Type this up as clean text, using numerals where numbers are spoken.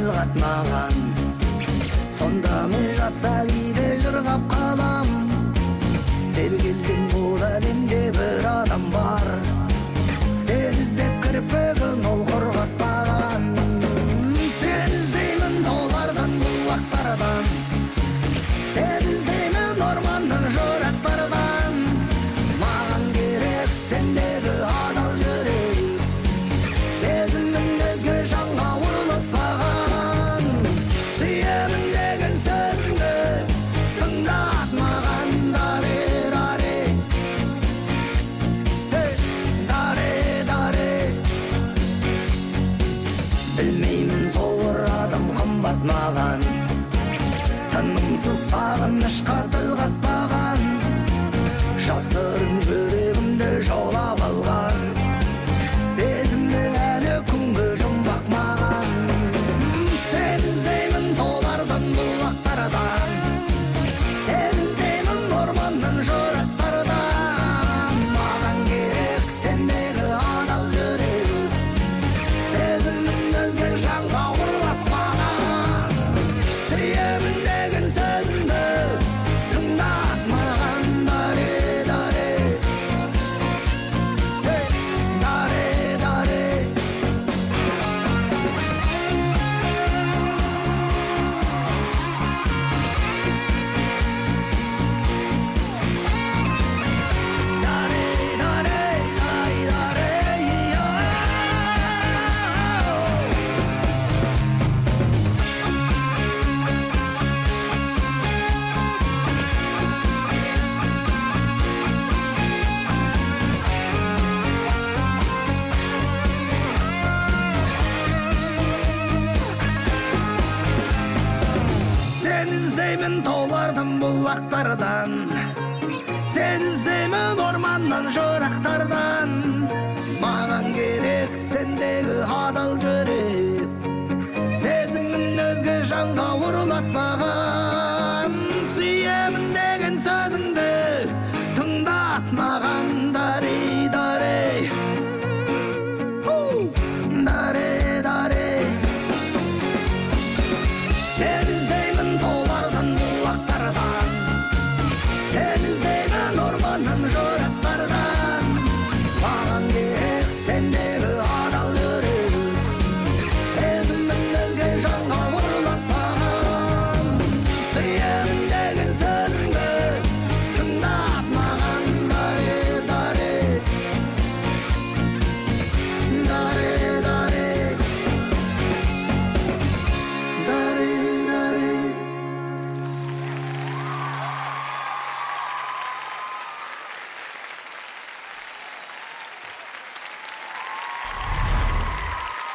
қатмаған. Сонда мен жасап үйде жырғап қалам. Sevgildim бұл әлемде бір адам бар. Сен іздеп кірпігін ол құрғатпаған. Сен іздеймін таулардан бұлақтардан. Сен іздеймін орманның жырақтардан. Маған керек сендегі адал жүрек. Сезімін өзге жанға ұрлатпаған. Сүйемін деген сөзіңді тыңдатмаған. Білмеймін сол бір адам қымбат маған. Тынымсыз сағынышқа тіл қатпаған. Жасырын жүрегімді жаулап алған. Сезімді әлі күнгі жұмбақ маған. Сен іздеймін таулардан бұлақтардан. Сен іздеймін орманның жырақтардан. Маған керек сендегі адал жүрек. Сезімін өзге жанға ұрлатпаған. Сүйемін деген сөзіңді тыңдатмаған. Даре, даре, даре, даре. Сен іздеймін таулардан бұлақтардан. Сен іздеймін орманнан жырақтардан. Маған керек сендегі адал жүрек. Сезімін өзге жанға ұрлатпаған. Сүйемін деген сөзіңді тыңдатмаған. Даре, даре, даре, даре. Сен іздеймін таулардан бұлақтардан. Сен іздеймін орманның жырақтардан. Маған керек сендегі адал жүрек. Сезімін өзге жанға ұрлатпаған. Сүйемін